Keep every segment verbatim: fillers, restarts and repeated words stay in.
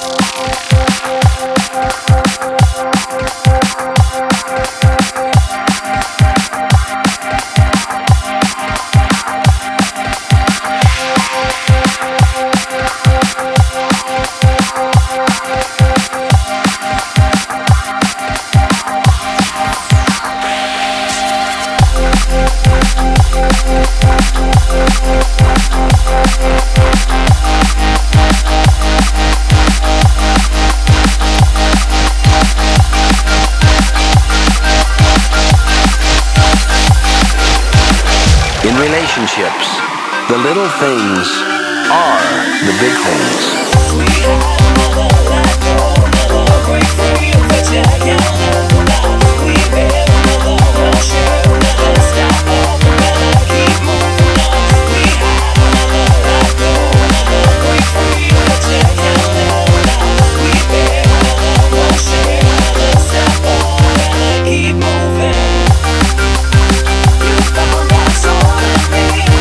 Relationships, the little things are the big things. We had another let go, another break free of what you can't live without. We bear another won't share another stop up and rather keep moving on. We had another let go, another break free of what you can't live without. We bear another won't share another stop up and rather keep moving. You found that soul in me.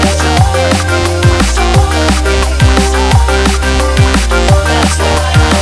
That's why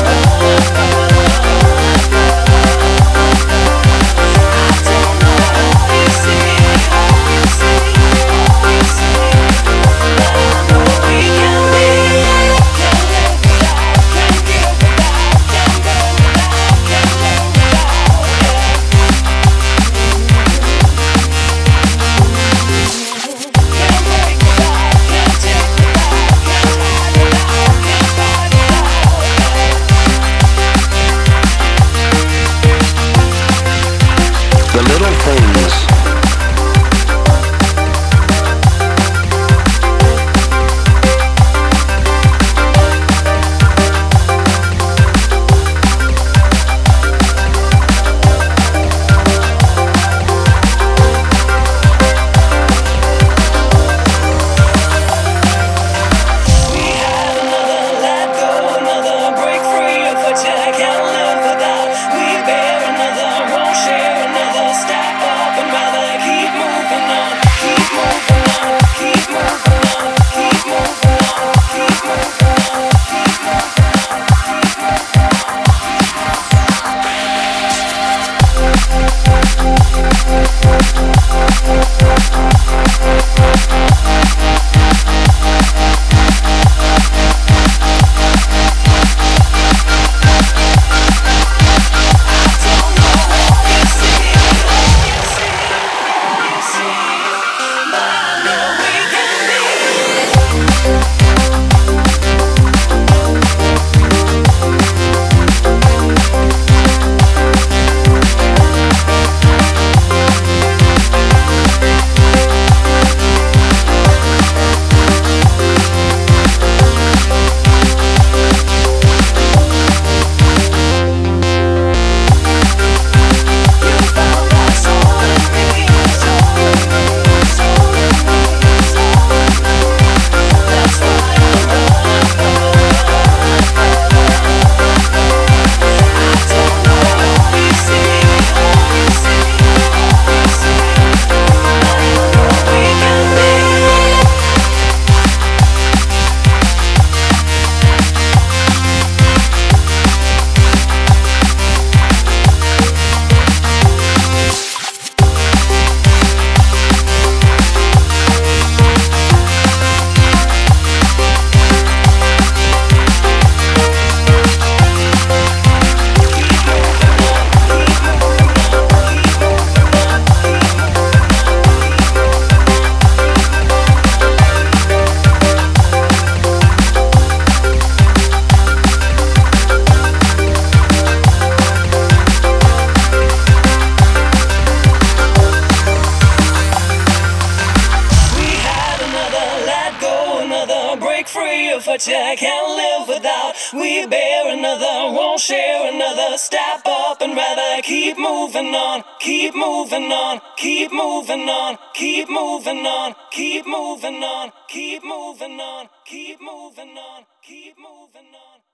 but you can't live without. We bear another, won't share another. Step up and rather keep moving on, keep moving on, keep moving on, keep moving on, keep moving on, keep moving on, keep moving on, keep moving on.